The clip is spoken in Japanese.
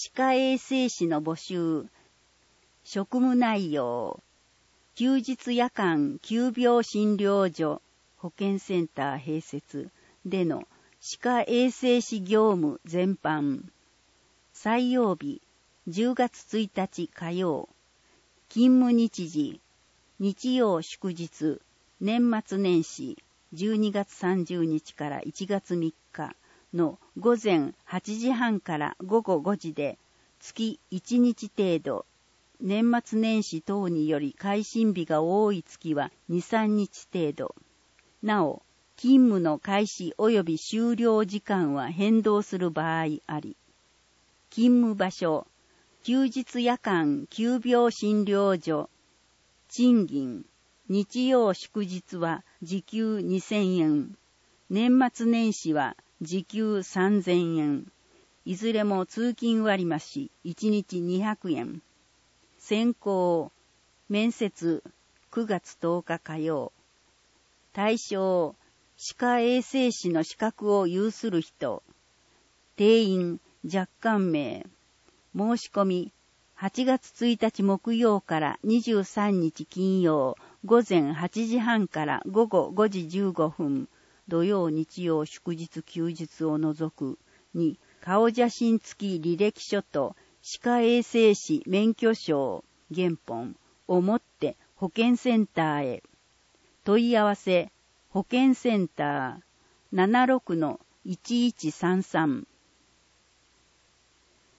歯科衛生士の募集、職務内容、休日夜間急病診療所保健センター併設での歯科衛生士業務全般、採用日10月1日火曜、勤務日時、日曜祝日、年末年始12月30日から1月3日の午前8時半から午後5時で月1日程度、年末年始等により開診日が多い月は2、3日程度。なお、勤務の開始及び終了時間は変動する場合あり、勤務場所、休日夜間急病診療所、賃金、日曜祝日は時給2000円、年末年始は時給3000円、いずれも通勤割増1日200円。選考、面接9月10日火曜。対象、歯科衛生士の資格を有する人。定員、若干名。申し込み、8月1日木曜から23日金曜、午前8時半から午後5時15分、土曜日曜祝日休日を除くに、顔写真付き履歴書と歯科衛生士免許証、原本を持って保健センターへ。問い合わせ、保健センター 76-1133